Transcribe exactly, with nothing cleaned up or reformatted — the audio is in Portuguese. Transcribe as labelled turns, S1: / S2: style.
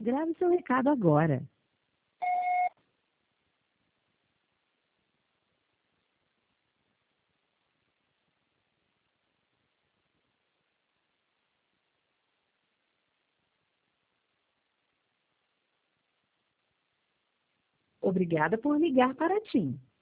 S1: Grave seu recado agora. Obrigada por ligar para a TIM.